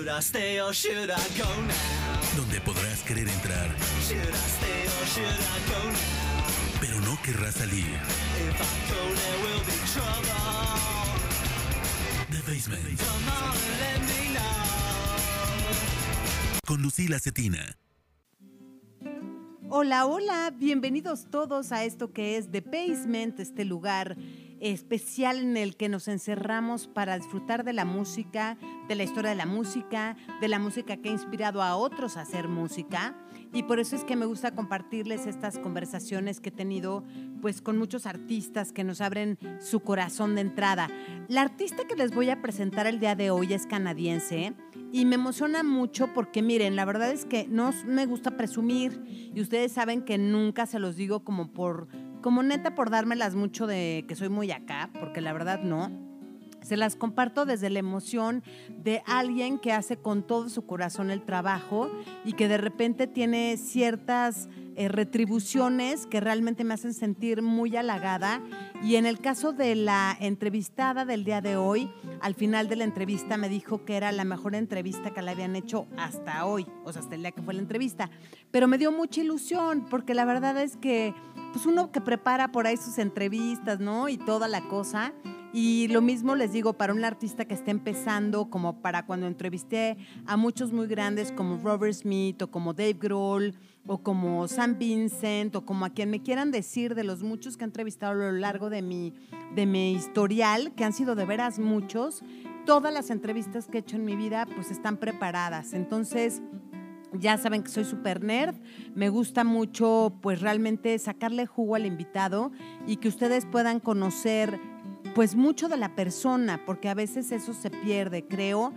Should I stay or should I go now? Donde podrás querer entrar, Should I stay or should I go now? pero no querrás salir. If I go there will be trouble. The Basement. Come on and let me know. Con Lucila Cetina. Hola, hola, bienvenidos todos a esto que es The Basement, este lugar especial en el que nos encerramos para disfrutar de la música, de la historia de la música que ha inspirado a otros a hacer música. Y por eso es que me gusta compartirles estas conversaciones que he tenido pues con muchos artistas que nos abren su corazón de entrada. La artista que les voy a presentar el día de hoy es canadiense y me emociona mucho porque miren, la verdad es que no me gusta presumir y ustedes saben que nunca se los digo como neta por dármelas mucho de que soy muy acá, porque la verdad no. Se las comparto desde la emoción de alguien que hace con todo su corazón el trabajo y que de repente tiene ciertas retribuciones que realmente me hacen sentir muy halagada. Y en el caso de la entrevistada del día de hoy, al final de la entrevista me dijo que era la mejor entrevista que le habían hecho hasta hoy, o sea, hasta el día que fue la entrevista. Pero me dio mucha ilusión porque la verdad es que pues uno que prepara por ahí sus entrevistas, ¿no? Y toda la cosa. Y lo mismo les digo para un artista que está empezando, como para cuando entrevisté a muchos muy grandes como Robert Smith o como Dave Grohl o como Sam Vincent o como a quien me quieran decir de los muchos que he entrevistado a lo largo de mi historial, que han sido de veras muchos. Todas las entrevistas que he hecho en mi vida pues están preparadas. Entonces ya saben que soy súper nerd, me gusta mucho pues realmente sacarle jugo al invitado y que ustedes puedan conocer pues mucho de la persona, porque a veces eso se pierde, creo,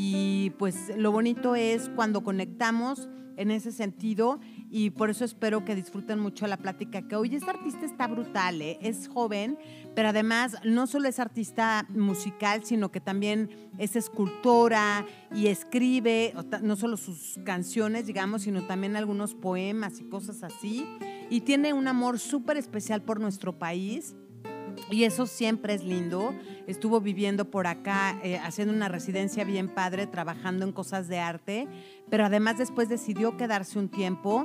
y pues lo bonito es cuando conectamos en ese sentido y por eso espero que disfruten mucho la plática que hoy. Este artista está brutal, es joven, pero además no solo es artista musical, sino que también es escultora y escribe, no solo sus canciones, digamos, sino también algunos poemas y cosas así, y tiene un amor súper especial por nuestro país. Y eso siempre es lindo. Estuvo viviendo por acá, haciendo una residencia bien padre, trabajando en cosas de arte, pero además después decidió quedarse un tiempo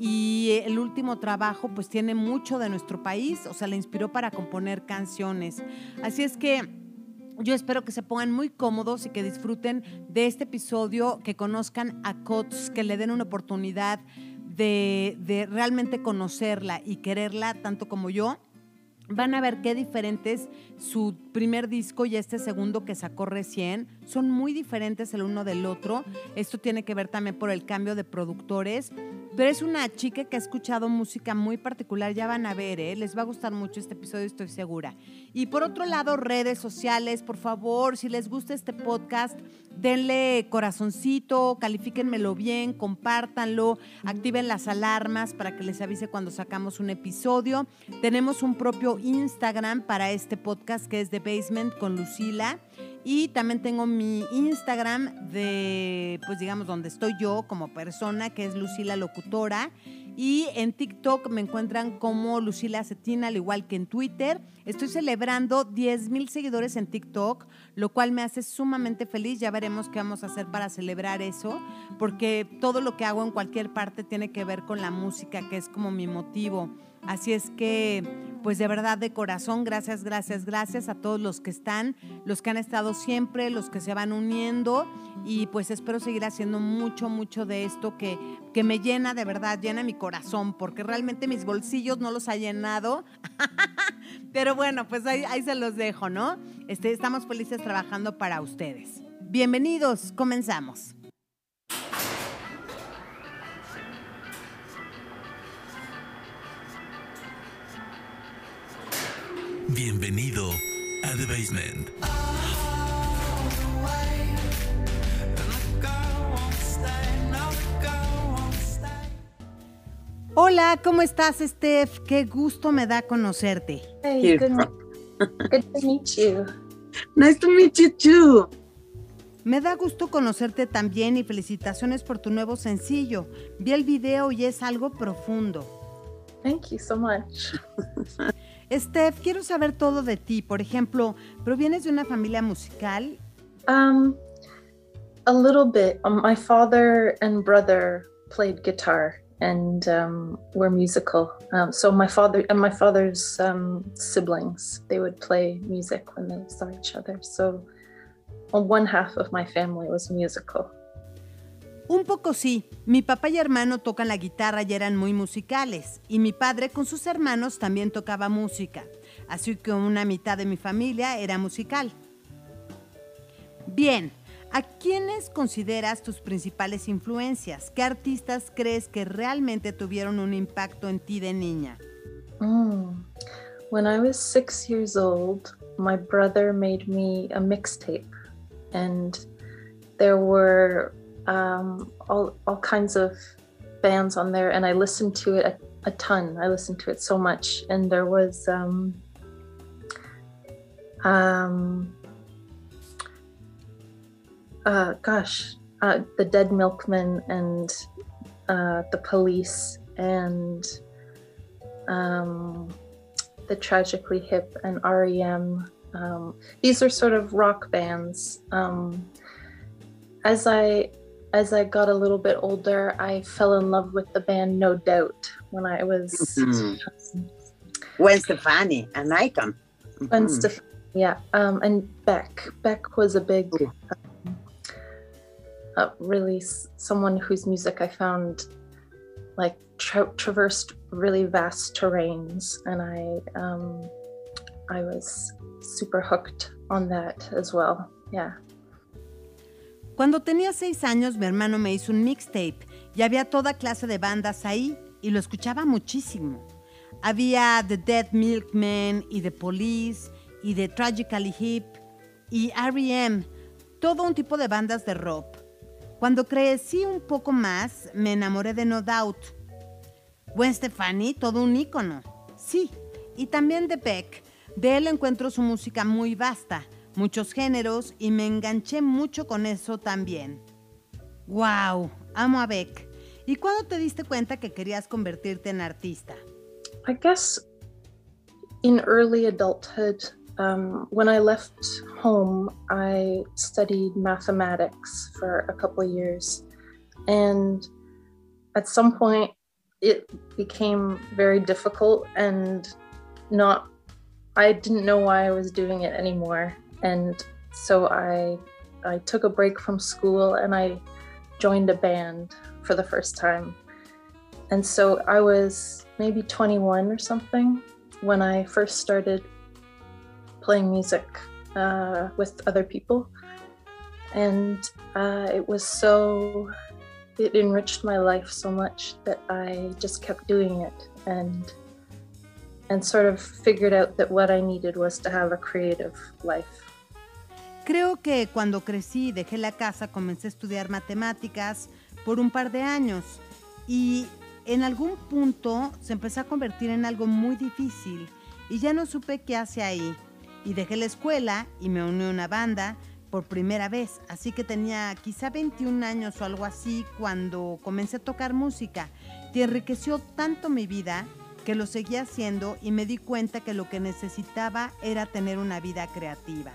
y el último trabajo pues tiene mucho de nuestro país, o sea, le inspiró para componer canciones. Así es que yo espero que se pongan muy cómodos y que disfruten de este episodio, que conozcan a Kots, que le den una oportunidad de realmente conocerla y quererla tanto como yo. Van a ver qué diferentes su primer disco y este segundo que sacó recién. Son muy diferentes el uno del otro. Esto tiene que ver también por el cambio de productores. Pero es una chica que ha escuchado música muy particular. Ya van a ver, les va a gustar mucho este episodio, estoy segura. Y por otro lado, redes sociales, por favor, si les gusta este podcast, denle corazoncito, califíquenmelo bien, compártanlo, activen las alarmas para que les avise cuando sacamos un episodio. Tenemos un propio Instagram para este podcast que es The Basement con Lucila. Y también tengo mi Instagram de, pues digamos, donde estoy yo como persona, que es Lucila Locutora. Y en TikTok me encuentran como Lucila Cetina, al igual que en Twitter. Estoy celebrando 10,000 seguidores en TikTok, lo cual me hace sumamente feliz. Ya veremos qué vamos a hacer para celebrar eso, porque todo lo que hago en cualquier parte tiene que ver con la música, que es como mi motivo. Así es que, pues de verdad, de corazón, gracias a todos los que están, los que han estado siempre, los que se van uniendo, y pues espero seguir haciendo mucho de esto que me llena, de verdad, llena mi corazón, porque realmente mis bolsillos no los ha llenado, pero bueno, pues ahí se los dejo, ¿no? Estamos felices trabajando para ustedes. Bienvenidos, comenzamos. Bienvenido a The Basement. Hola, ¿cómo estás, Steph? Qué gusto me da conocerte. Hey, good to meet you. Nice to meet you too. Me da gusto conocerte también y felicitaciones por tu nuevo sencillo. Vi el video y es algo profundo. Thank you so much. Steph, quiero saber todo de ti. Por ejemplo, ¿provienes de una familia musical? A little bit. My father and brother played guitar and were musical. So my father and my father's siblings, they would play music when they saw each other. So one half of my family was musical. Un poco sí. Mi papá y hermano tocan la guitarra y eran muy musicales. Y mi padre con sus hermanos también tocaba música. Así que una mitad de mi familia era musical. Bien, ¿a quiénes consideras tus principales influencias? ¿Qué artistas crees que realmente tuvieron un impacto en ti de niña? When I was 6 years old, my brother made me a mixtape. And there were all kinds of bands on there, and I listened to it a ton. I listened to it so much, and there was the Dead Milkmen and the Police and the Tragically Hip and REM. These are sort of rock bands. As I got a little bit older, I fell in love with the band No Doubt when I was Gwen Stefani, an icon. Gwen Stefani, yeah, and Beck. Beck was a big, really someone whose music I found like traversed really vast terrains, and I was super hooked on that as well. Yeah. Cuando tenía 6 años, mi hermano me hizo un mixtape y había toda clase de bandas ahí y lo escuchaba muchísimo. Había The Dead Milkmen y The Police y The Tragically Hip y R.E.M., todo un tipo de bandas de rock. Cuando crecí un poco más, me enamoré de No Doubt. Gwen Stefani, todo un ícono. Sí, y también de Beck. De él encuentro su música muy vasta, muchos géneros, y me enganché mucho con eso también. ¡Wow! Amo a Beck. ¿Y cuándo te diste cuenta que querías convertirte en artista? I guess in early adulthood, when I left home, I studied mathematics for a couple of years. And at some point, it became very difficult and I didn't know why I was doing it anymore. And so I took a break from school and I joined a band for the first time. And so I was maybe 21 or something when I first started playing music with other people. And it enriched my life so much that I just kept doing it and sort of figured out that what I needed was to have a creative life. Creo que cuando crecí y dejé la casa comencé a estudiar matemáticas por un par de años y en algún punto se empezó a convertir en algo muy difícil y ya no supe qué hacer ahí. Y dejé la escuela y me uní a una banda por primera vez, así que tenía quizá 21 años o algo así cuando comencé a tocar música y enriqueció tanto mi vida que lo seguí haciendo y me di cuenta que lo que necesitaba era tener una vida creativa.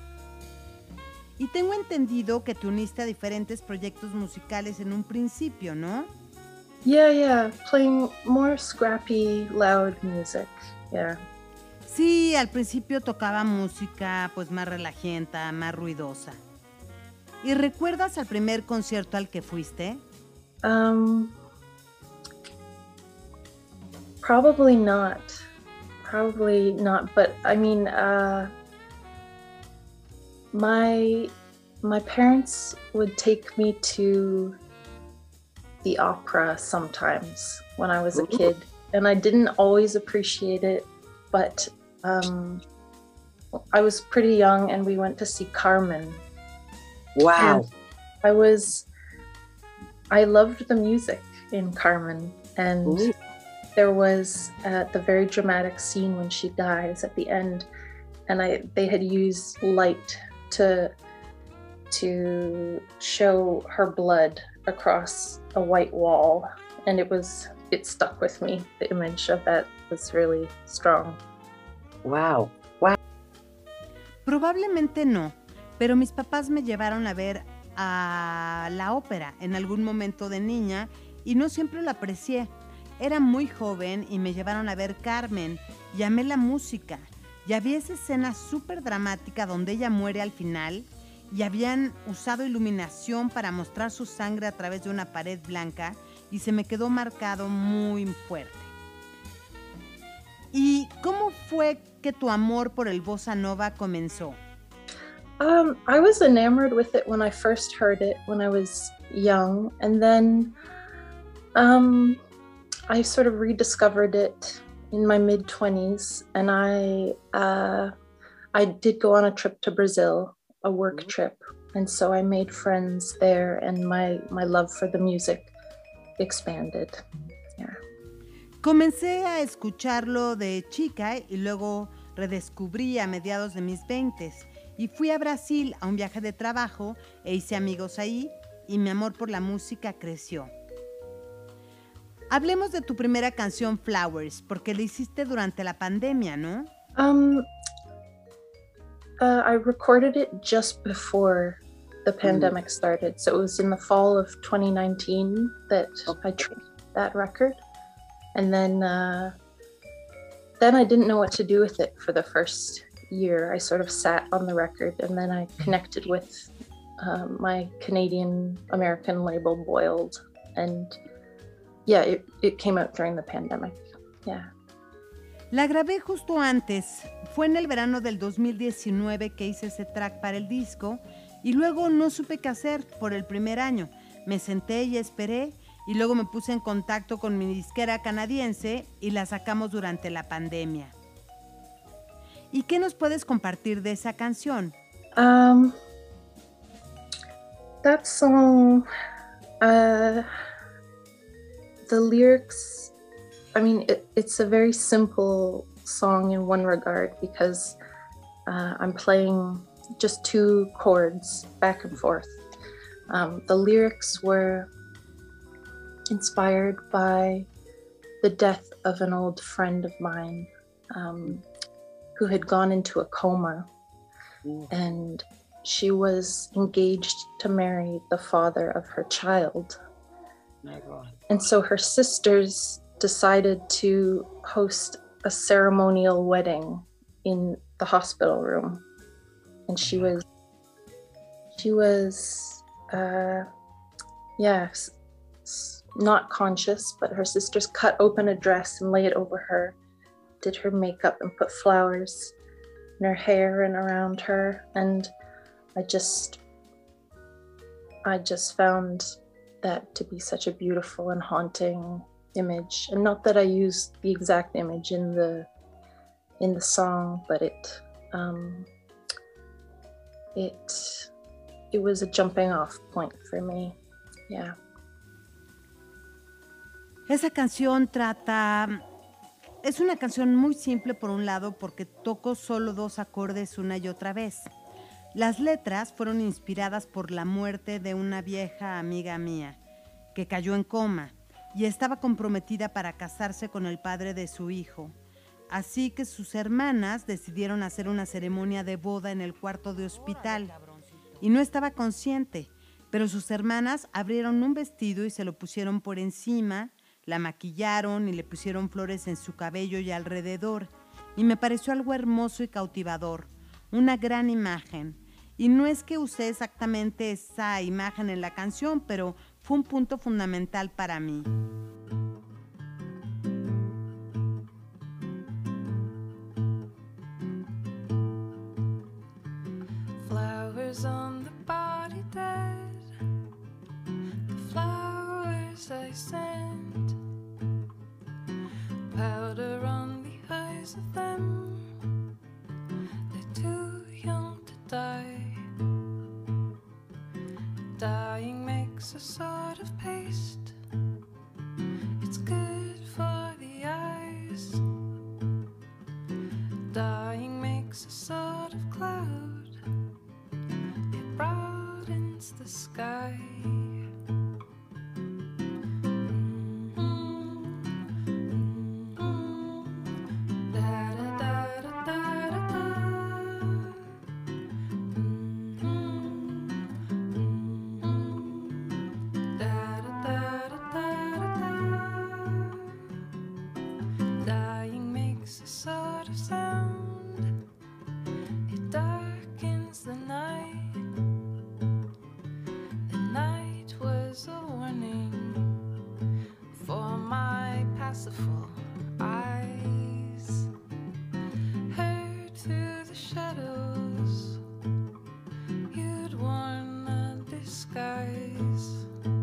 Y tengo entendido que te uniste a diferentes proyectos musicales en un principio, ¿no? Yeah, playing more scrappy, loud music, yeah. Sí, al principio tocaba música pues más relajenta, más ruidosa. ¿Y recuerdas al primer concierto al que fuiste? Probably not, but I mean, my parents would take me to the opera sometimes when I was a kid, and I didn't always appreciate it, but I was pretty young and we went to see Carmen. Wow. And I loved the music in Carmen, and there was the very dramatic scene when she dies at the end, and they had used light to show her blood across a white wall, and it stuck with me. The image of that was really strong. Wow. Probablemente no, pero mis papás me llevaron a ver a la ópera en algún momento de niña y no siempre lo aprecié. Era muy joven y me llevaron a ver Carmen y amé la música. Y había esa escena súper dramática donde ella muere al final y habían usado iluminación para mostrar su sangre a través de una pared blanca y se me quedó marcado muy fuerte. ¿Y cómo fue que tu amor por el bossa nova comenzó? I was enamored with it when I first heard it when I was young, and then I sort of rediscovered it in my mid-20s, and I did go on a trip to Brazil, a work trip, and so I made friends there, and my love for the music expanded. Yeah. Comencé a escucharlo de chica y luego redescubrí a mediados de mis 20s y fui a Brasil a un viaje de trabajo e hice amigos ahí y mi amor por la música creció. Hablemos de tu primera canción Flowers, porque la hiciste durante la pandemia, ¿no? I recorded it just before the pandemic started, so it was in the fall of 2019 that I tried that record. And then I didn't know what to do with it for the first year. I sort of sat on the record, and then I connected with my Canadian-American label, Boiled. And yeah, it came out during the pandemic. Yeah. La grabé justo antes. Fue en el verano del 2019 que hice ese track para el disco y luego no supe qué hacer por el primer año. Me senté y esperé y luego me puse en contacto con mi disquera canadiense y la sacamos durante la pandemia. ¿Y qué nos puedes compartir de esa canción? That song, the lyrics, I mean, it's a very simple song in one regard because I'm playing just two chords back and forth. The lyrics were inspired by the death of an old friend of mine who had gone into a coma. And she was engaged to marry the father of her child. My God. And so her sisters decided to host a ceremonial wedding in the hospital room. And she was not conscious, but her sisters cut open a dress and lay it over her, did her makeup and put flowers in her hair and around her. And I just found that to be such a beautiful and haunting image. And not that I used the exact image in the song, but it was a jumping off point for me. Yeah. Esa canción es una canción muy simple por un lado porque toco solo 2 acordes una y otra vez. Las letras fueron inspiradas por la muerte de una vieja amiga mía que cayó en coma y estaba comprometida para casarse con el padre de su hijo. Así que sus hermanas decidieron hacer una ceremonia de boda en el cuarto de hospital. Y no estaba consciente, pero sus hermanas abrieron un vestido y se lo pusieron por encima, la maquillaron y le pusieron flores en su cabello y alrededor. Y me pareció algo hermoso y cautivador, una gran imagen. Y no es que usé exactamente esa imagen en la canción, pero fue un punto fundamental para mí. Flowers on the body dead, the flowers I sent, powder on the eyes of them, they're too young to die. Dying makes a sort of paste, it's good for the eyes. Dying makes a sort of cloud, it broadens the sky. Da da da was the night. The night was a warning for my pacifier eyes. Heard through the shadows you'd worn a disguise.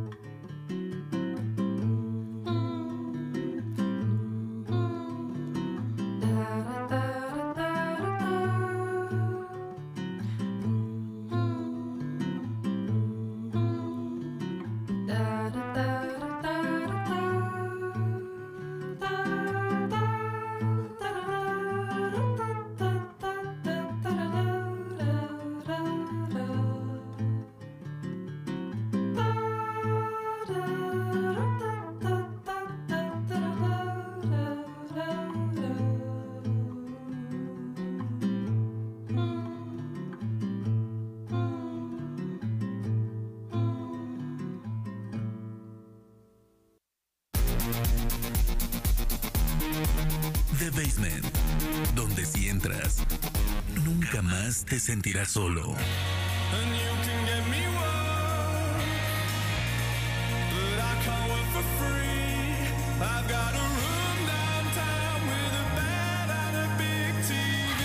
The Basement, donde si entras, nunca más te sentirás solo. And you can get me work, but I can't work for free. I've got a room downtown with a bed and a big TV.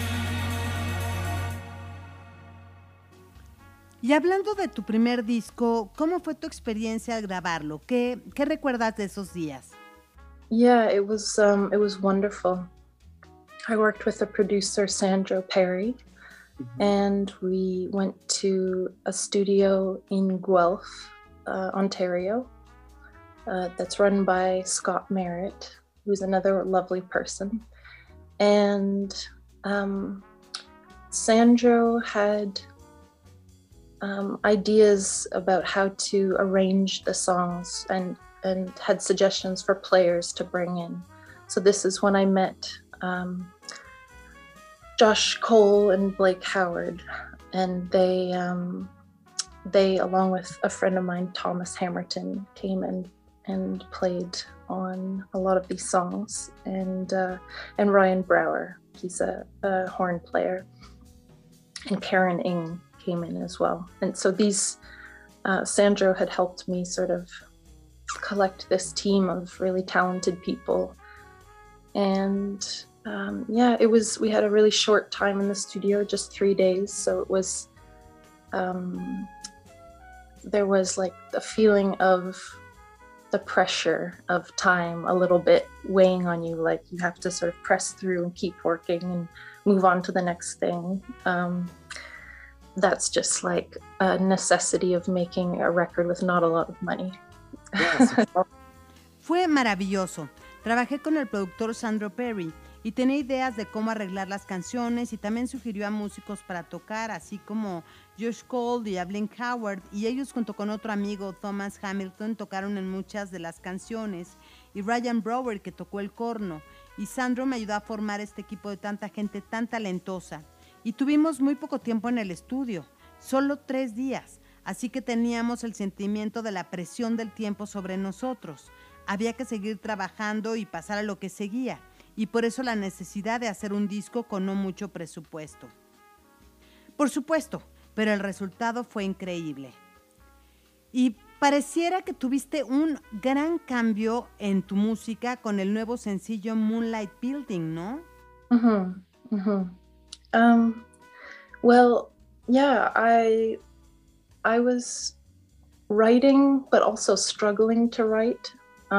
Y hablando de tu primer disco, ¿cómo fue tu experiencia al grabarlo? ¿Qué recuerdas de esos días? Yeah, it was wonderful. I worked with the producer Sandro Perry, and we went to a studio in Guelph, Ontario, that's run by Scott Merritt, who's another lovely person. And Sandro had ideas about how to arrange the songs and had suggestions for players to bring in. So this is when I met Josh Cole and Blake Howard, and they along with a friend of mine, Thomas Hammerton, came and played on a lot of these songs, and Ryan Brower, he's a horn player, and Karen Ing came in as well. And so these Sandro had helped me sort of collect this team of really talented people. And we had a really short time in the studio, just 3 days. So it was, there was like the feeling of the pressure of time a little bit weighing on you, like you have to sort of press through and keep working and move on to the next thing. That's just like a necessity of making a record with not a lot of money. Yes. Fue maravilloso. Trabajé con el productor Sandro Perry y tenía ideas de cómo arreglar las canciones y también sugirió a músicos para tocar, así como Josh Cole y a Blake Howard, y ellos junto con otro amigo, Thomas Hamilton, tocaron en muchas de las canciones, y Ryan Brower, que tocó el corno, y Sandro me ayudó a formar este equipo de tanta gente tan talentosa. Y tuvimos muy poco tiempo en el estudio, solo 3 días. Así que teníamos el sentimiento de la presión del tiempo sobre nosotros. Había que seguir trabajando y pasar a lo que seguía, y por eso la necesidad de hacer un disco con no mucho presupuesto. Por supuesto, pero el resultado fue increíble. Y pareciera que tuviste un gran cambio en tu música con el nuevo sencillo Moonlight Building, ¿no? Well, yeah, I was writing, but also struggling to write.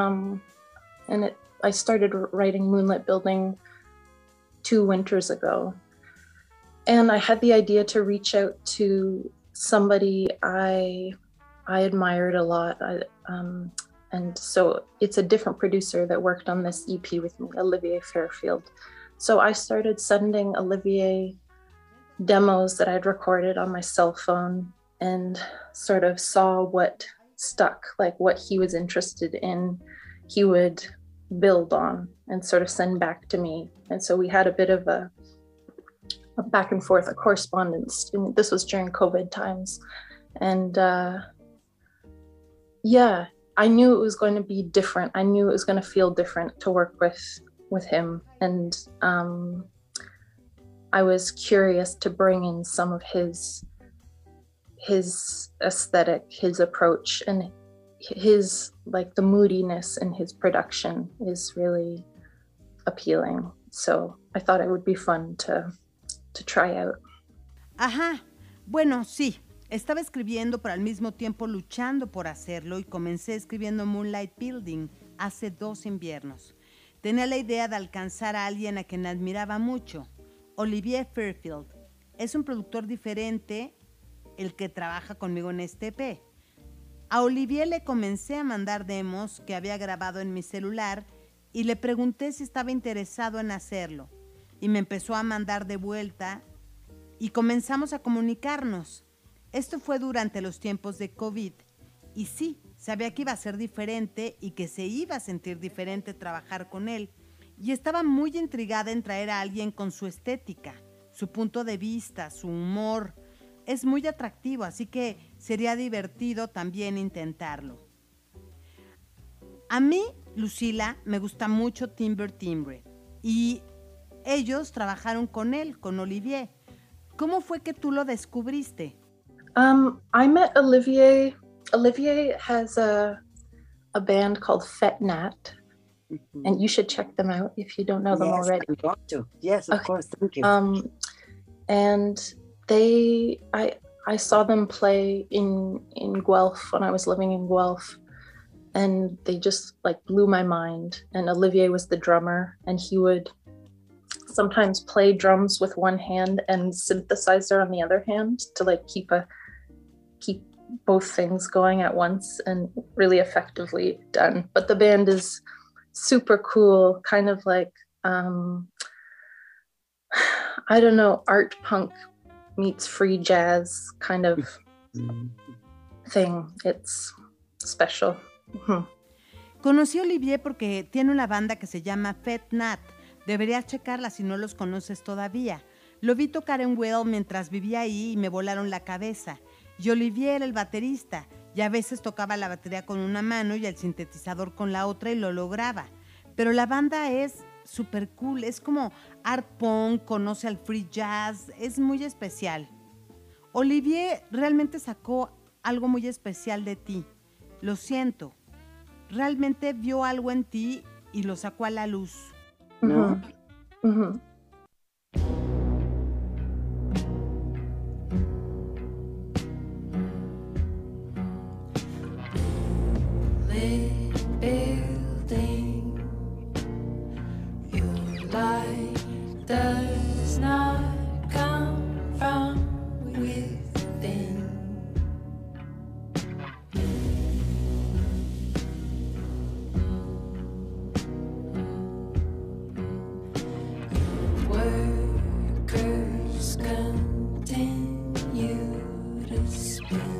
I started writing Moonlight Building 2 winters ago. And I had the idea to reach out to somebody I admired a lot. And so it's a different producer that worked on this EP with me, Olivier Fairfield. So I started sending Olivier demos that I'd recorded on my cell phone and sort of saw what stuck, like what he was interested in, he would build on and sort of send back to me. And so we had a bit of a back and forth, a correspondence. And this was during COVID times. And yeah, I knew it was going to be different. I knew it was going to feel different to work with him. And I was curious to bring in some of his aesthetic, his approach, and his, like, the moodiness in his production is really appealing. So I thought it would be fun to try out. Ajá, bueno, sí, estaba escribiendo, pero al mismo tiempo luchando por hacerlo, y comencé escribiendo Moonlight Building hace 2 inviernos. Tenía la idea de alcanzar a alguien a quien admiraba mucho, Olivier Fairfield. Es un productor diferente el que trabaja conmigo en este EP. A Olivier le comencé a mandar demos que había grabado en mi celular y le pregunté si estaba interesado en hacerlo. Y me empezó a mandar de vuelta y comenzamos a comunicarnos. Esto fue durante los tiempos de COVID. Y sí, sabía que iba a ser diferente y que se iba a sentir diferente trabajar con él. Y estaba muy intrigada en traer a alguien con su estética, su punto de vista, su humor. Es muy atractivo, así que sería divertido también intentarlo. A mí, Lucila, me gusta mucho Timber Timbre. Y ellos trabajaron con él, con Olivier. ¿Cómo fue que tú lo descubriste? I met Olivier. Olivier has a band called Fet Nat, and you should check them out if you don't know them already. I'm going to. Yes, of course. Thank you. And I saw them play in Guelph when I was living in Guelph, and they just, like, blew my mind. And Olivier was the drummer, and he would sometimes play drums with one hand and synthesizer on the other hand to, like, keep both things going at once, and really effectively done. But the band is super cool, kind of like I don't know, art punk meets free jazz kind of thing. It's special. Conocí a Olivier porque tiene una banda que se llama Fet Nat. Deberías checarla si no los conoces todavía. Lo vi tocar en Well mientras vivía ahí y me volaron la cabeza. Y Olivier era el baterista, y a veces tocaba la batería con una mano y el sintetizador con la otra y lo lograba. Pero la banda es súper cool, es como art punk, conoce al free jazz, es muy especial. Olivier realmente sacó algo muy especial de ti. Lo siento. Realmente vio algo en ti y lo sacó a la luz. No. Building, your light does not come from within. Workers continue to spin.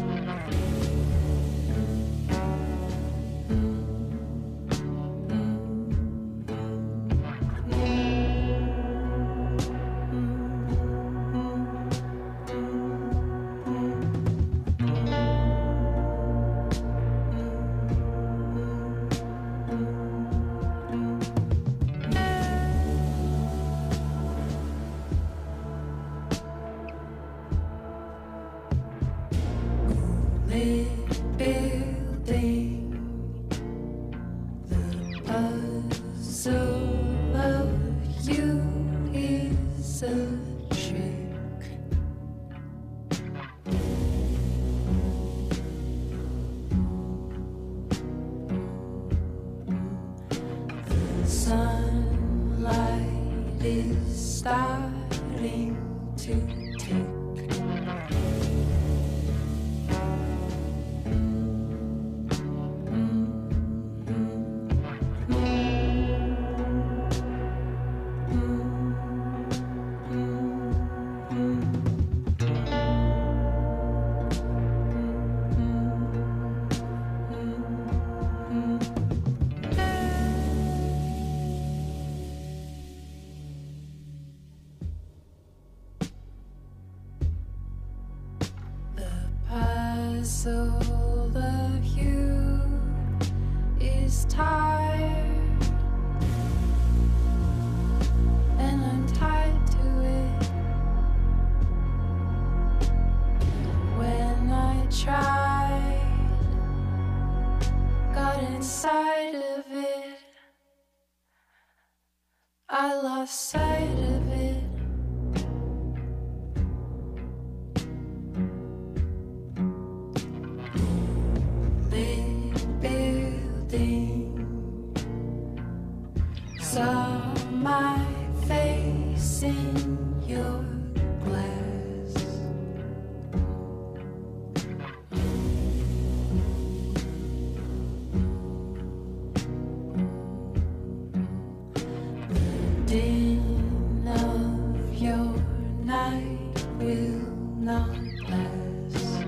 Building, the puzzle of you is a trick. The sunlight is starting to tick. Puzzle of you is tired, and I'm tied to it. inside of it. I lost sight of it. Big building, saw my face in your glass. Din of your night will not last.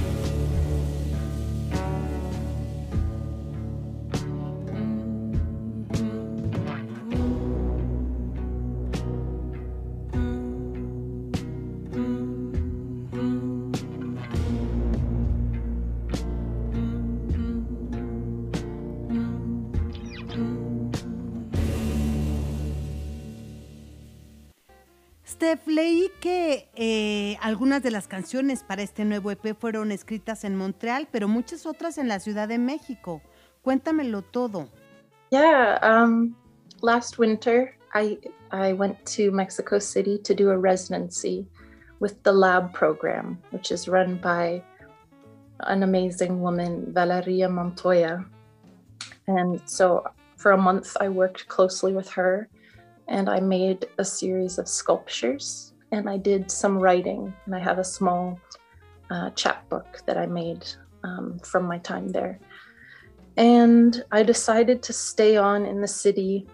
Steph, leí que algunas de las canciones para este nuevo EP fueron escritas en Montreal, pero muchas otras en la Ciudad de México. Cuéntamelo todo. Yeah, last winter I went to Mexico City to do a residency with the Lab program, which is run by an amazing woman, Valeria Montoya. And so for a month I worked closely with her, and I made a series of sculptures, and I did some writing, and I have a small chapbook that I made from my time there. And I decided to stay on in the city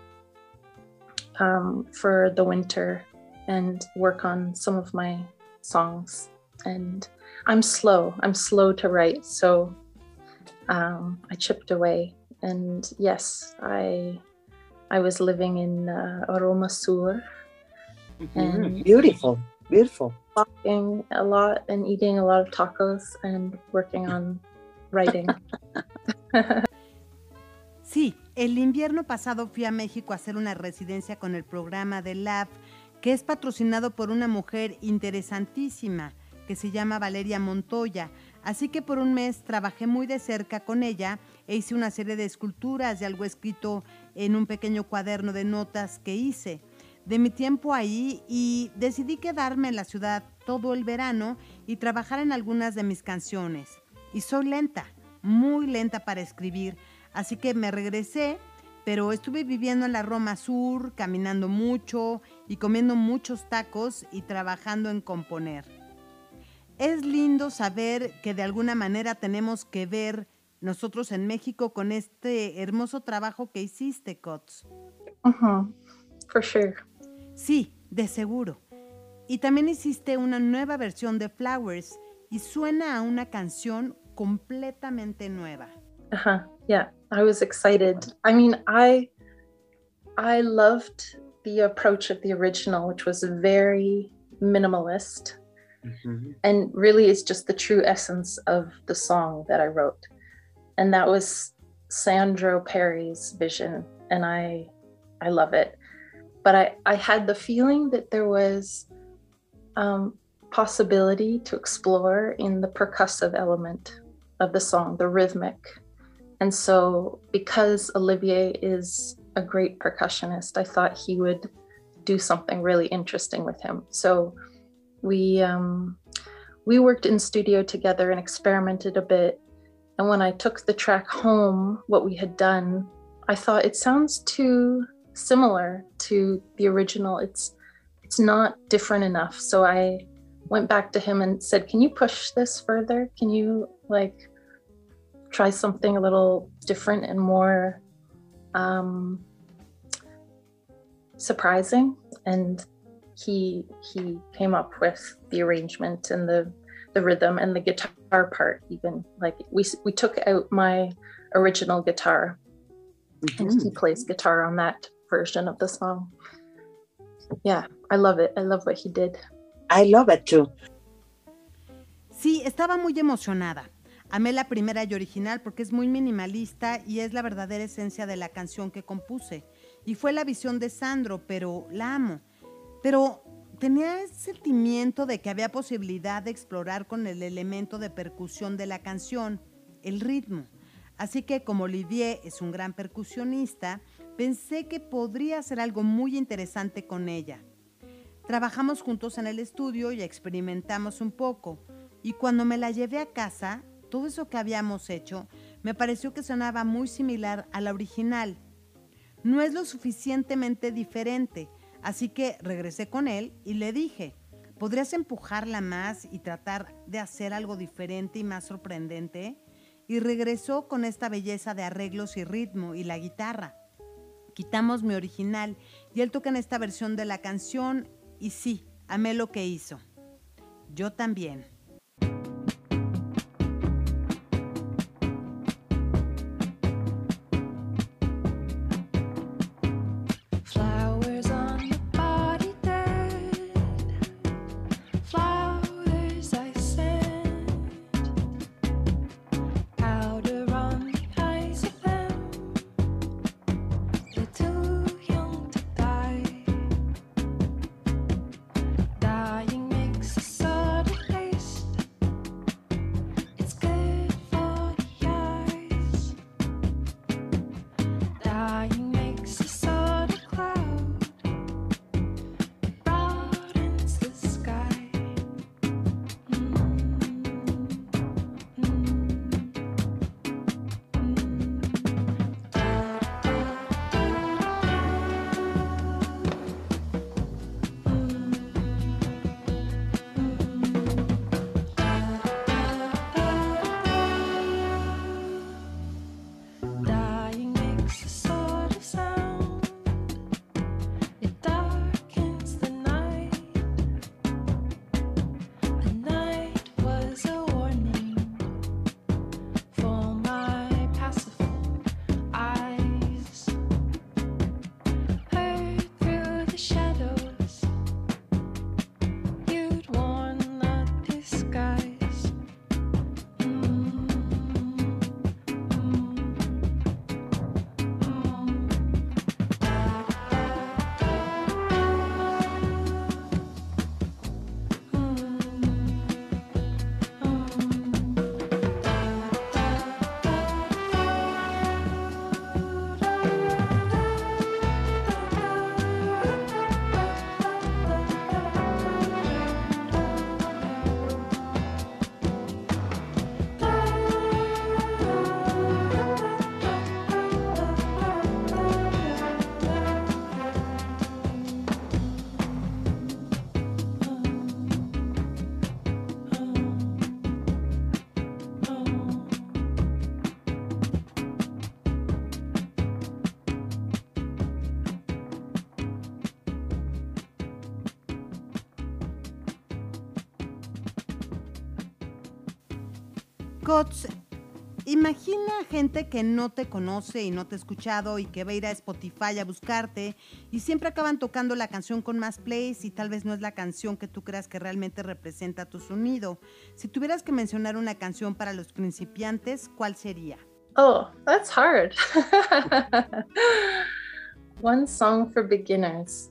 for the winter and work on some of my songs. And I'm slow to write, so I chipped away. And yes, I was living in Aroma Sur, and Beautiful. walking a lot and eating a lot of tacos and working on writing. Sí, el invierno pasado fui a México a hacer una residencia con el programa de Lab, que es patrocinado por una mujer interesantísima que se llama Valeria Montoya. Así que por un mes trabajé muy de cerca con ella e hice una serie de esculturas y algo escrito en un pequeño cuaderno de notas que hice de mi tiempo ahí, y decidí quedarme en la ciudad todo el verano y trabajar en algunas de mis canciones. Y soy lenta, muy lenta para escribir, así que me regresé, pero estuve viviendo en la Roma Sur, caminando mucho y comiendo muchos tacos y trabajando en componer. Es lindo saber que de alguna manera tenemos que ver nosotros en México con este hermoso trabajo que hiciste, Cots. For sure. Sí, de seguro. Y también hiciste una nueva versión de Flowers y suena a una canción completamente nueva. Yeah, I was excited. I mean, I loved the approach of the original, which was very minimalist. And really is just the true essence of the song that I wrote. And that was Sandro Perry's vision, and I love it. But I had the feeling that there was possibility to explore in the percussive element of the song, the rhythmic. And so because Olivier is a great percussionist, I thought he would do something really interesting with him. So we worked in studio together and experimented a bit. And when I took the track home, what we had done, I thought it sounds too similar to the original. It's not different enough. So I went back to him and said, can you push this further? Can you try something a little different and more surprising? And he came up with the arrangement and the rhythm and the guitar part. Even we took out my original guitar, and he plays guitar on that version of the song. Yeah, I love it. I love what he did. I love it too. Sí, estaba muy emocionada. Amé la primera y original porque es muy minimalista y es la verdadera esencia de la canción que compuse. Y fue la visión de Sandro, pero la amo. Pero tenía el sentimiento de que había posibilidad de explorar con el elemento de percusión de la canción, el ritmo. Así que como Olivier es un gran percusionista, pensé que podría hacer algo muy interesante con ella. Trabajamos juntos en el estudio y experimentamos un poco, y cuando me la llevé a casa, todo eso que habíamos hecho me pareció que sonaba muy similar a la original. No es lo suficientemente diferente, así que regresé con él y le dije, ¿podrías empujarla más y tratar de hacer algo diferente y más sorprendente? Y regresó con esta belleza de arreglos y ritmo y la guitarra. Quitamos mi original y él toca en esta versión de la canción y sí, amé lo que hizo. Yo también. Flowers on the body dead, flowers I sent, powder on the eyes of them, they're too young to die. Dying makes a sort of taste, it's good for the eyes. Dying makes a sort of cloud, it broadens the sky. Dying makes a sort of sound, it darkens the night. A night was a warning for my passive eyes. Heard through the shadows, you'd worn the disguise. Cots, imagina gente que no te conoce y no te ha escuchado y que va a ir a Spotify a buscarte y siempre acaban tocando la canción con más plays y tal vez no es la canción que tú creas que realmente representa tu sonido. Si tuvieras que mencionar una canción para los principiantes, ¿cuál sería? Oh, that's hard. One song for beginners.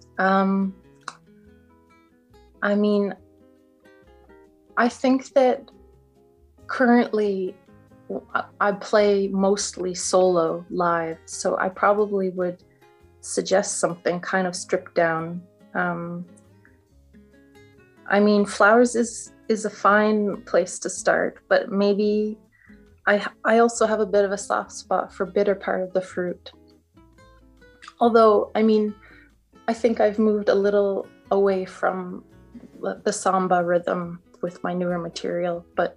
I mean, I think that currently I play mostly solo live, so I probably would suggest something kind of stripped down. I mean, Flowers is a fine place to start, but maybe I also have a bit of a soft spot for Bitter Part of the Fruit. Although, I mean, I think I've moved a little away from the samba rhythm with my newer material, but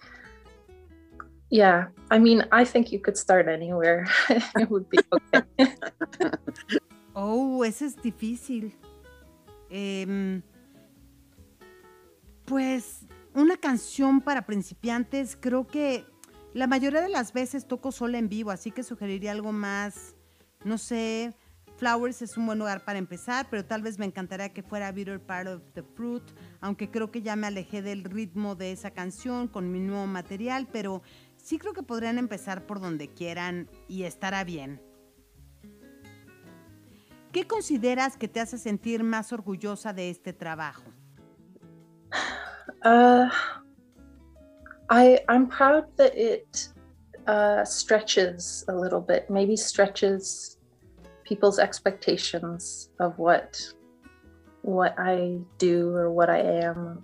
yeah, I mean, I think you could start anywhere. It would be okay. Oh, ese es difícil. Pues una canción para principiantes, creo que la mayoría de las veces toco sola en vivo, así que sugeriría algo más, no sé, Flowers es un buen lugar para empezar, pero tal vez me encantaría que fuera Bitter Part of the Fruit, aunque creo que ya me alejé del ritmo de esa canción con mi nuevo material, pero sí creo que podrían empezar por donde quieran y estará bien. ¿Qué consideras que te hace sentir más orgullosa de este trabajo? I'm proud that it stretches a little bit, maybe stretches people's expectations of what I do or what I am.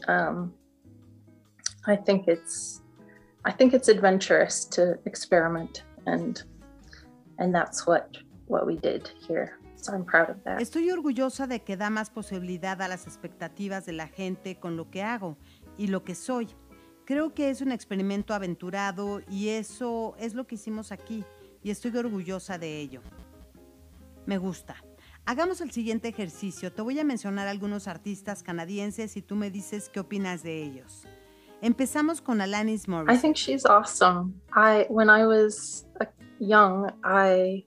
I think it's adventurous to experiment, and that's what we did here. So I'm proud of that. Estoy orgullosa de que da más posibilidad a las expectativas de la gente con lo que hago y lo que soy. Creo que es un experimento aventurado y eso es lo que hicimos aquí y estoy orgullosa de ello. Me gusta. Hagamos el siguiente ejercicio. Te voy a mencionar algunos artistas canadienses y tú me dices qué opinas de ellos. Empezamos con Alanis Morissette. I think she's awesome. When I was young, I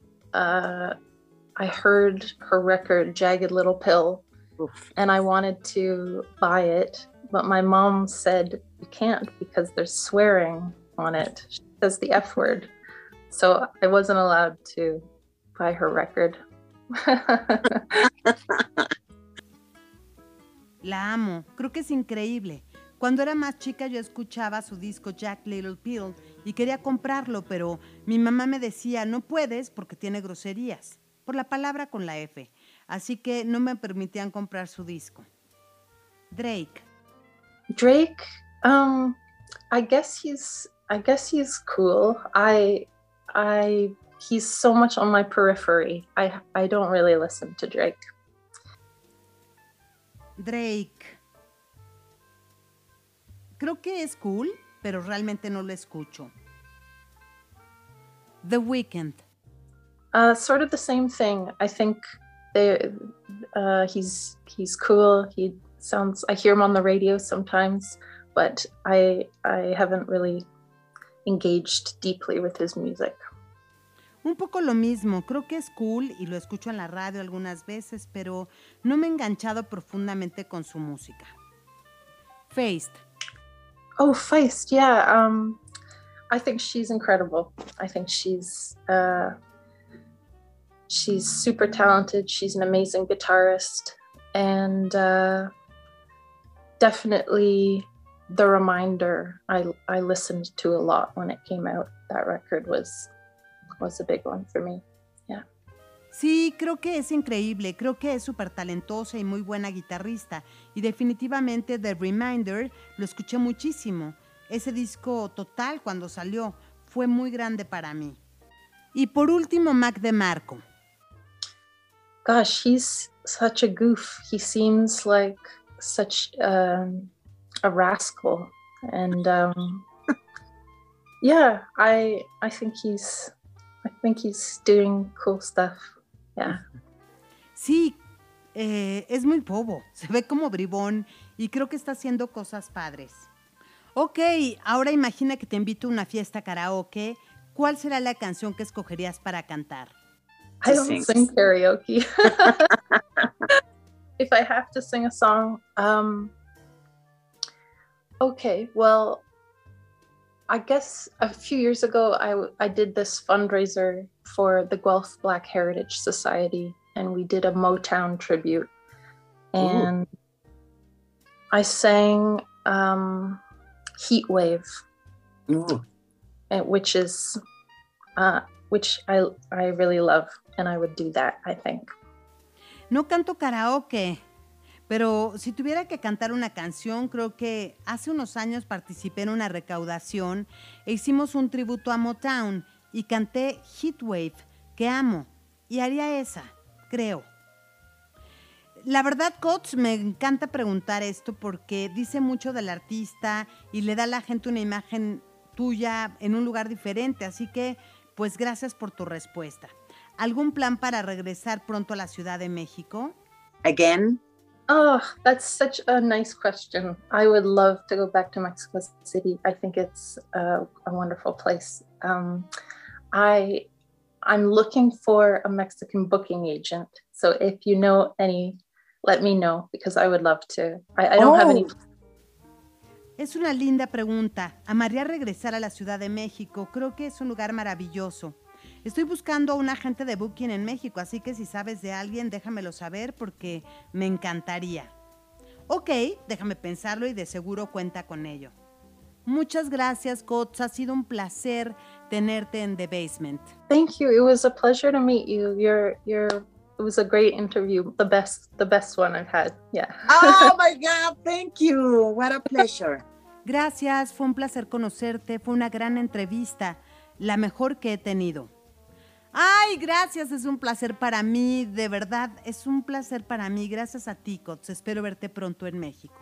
heard her record Jagged Little Pill, and I wanted to buy it, but my mom said you can't because there's swearing on it. She says the F word. So I wasn't allowed to buy her record. La amo, creo que es increíble. Cuando era más chica yo escuchaba su disco Jagged Little Pill y quería comprarlo, pero mi mamá me decía no puedes porque tiene groserías, por la palabra con la F, así que no me permitían comprar su disco. Drake, I guess he's cool. He's so much on my periphery. I don't really listen to Drake. Creo que es cool, pero realmente no lo escucho. The Weeknd. Sort of the same thing. I think he's cool. I hear him on the radio sometimes, but I haven't really engaged deeply with his music. Un poco lo mismo, creo que es cool y lo escucho en la radio algunas veces, pero no me he enganchado profundamente con su música. Feist. Oh, Feist, yeah. I think she's incredible. I think she's super talented. She's an amazing guitarist, and definitely The Reminder I listened to a lot when it came out. That record was a big one for me. Yeah. Sí, creo que es increíble, creo que es súper talentosa y muy buena guitarrista y definitivamente The Reminder lo escuché muchísimo. Ese disco Total cuando salió fue muy grande para mí. Y por último, Mac DeMarco. Gosh, he's such a goof. He seems like such a rascal, and yeah, I think he's doing cool stuff. Yeah. Sí, es muy bobo, se ve como bribón y creo que está haciendo cosas padres. Ok, ahora imagina que te invito a una fiesta karaoke. ¿Cuál será la canción que escogerías para cantar? I don't sing karaoke. If I have to sing a song, okay, well, I guess a few years ago, I did this fundraiser for the Guelph Black Heritage Society, and we did a Motown tribute. And I sang Heat Wave, which I really love, and I would do that, I think. No canto karaoke, pero si tuviera que cantar una canción, creo que hace unos años participé en una recaudación e hicimos un tributo a Motown y canté Heatwave, que amo, y haría esa, creo. La verdad, Coach, me encanta preguntar esto porque dice mucho del artista y le da a la gente una imagen tuya en un lugar diferente, así que, pues gracias por tu respuesta. ¿Algún plan para regresar pronto a la Ciudad de México? Again? Oh, that's such a nice question. I would love to go back to Mexico City. I think it's a wonderful place. I'm looking for a Mexican booking agent. So if you know any, let me know because I would love to. I don't have any. Es una linda pregunta. Amaría regresar a la Ciudad de México. Creo que es un lugar maravilloso. Estoy buscando a un agente de booking en México, así que si sabes de alguien, déjamelo saber porque me encantaría. Ok, déjame pensarlo y de seguro cuenta con ello. Muchas gracias, Cots. Ha sido un placer tenerte en The Basement. Thank you. It was a pleasure to meet you. It was a great interview. The best one I've had. Yeah. Oh my God, thank you. What a pleasure. Gracias, fue un placer conocerte, fue una gran entrevista, la mejor que he tenido. Ay, gracias, es un placer para mí, de verdad, es un placer para mí. Gracias a ti, Cots, espero verte pronto en México.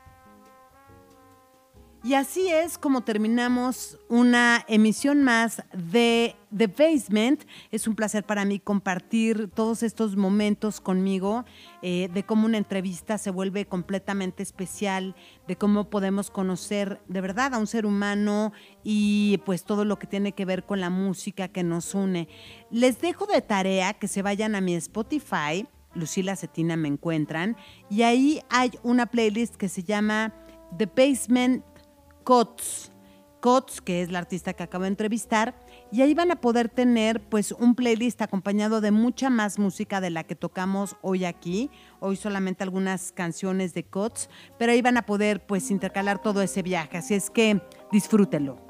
Y así es como terminamos una emisión más de The Basement. Es un placer para mí compartir todos estos momentos conmigo, de cómo una entrevista se vuelve completamente especial, de cómo podemos conocer de verdad a un ser humano y pues todo lo que tiene que ver con la música que nos une. Les dejo de tarea que se vayan a mi Spotify, Lucila Cetina me encuentran, y ahí hay una playlist que se llama The Basement Cots, que es la artista que acabo de entrevistar, y ahí van a poder tener pues un playlist acompañado de mucha más música de la que tocamos hoy aquí. Hoy solamente algunas canciones de Cots, pero ahí van a poder pues intercalar todo ese viaje, así es que disfrútenlo.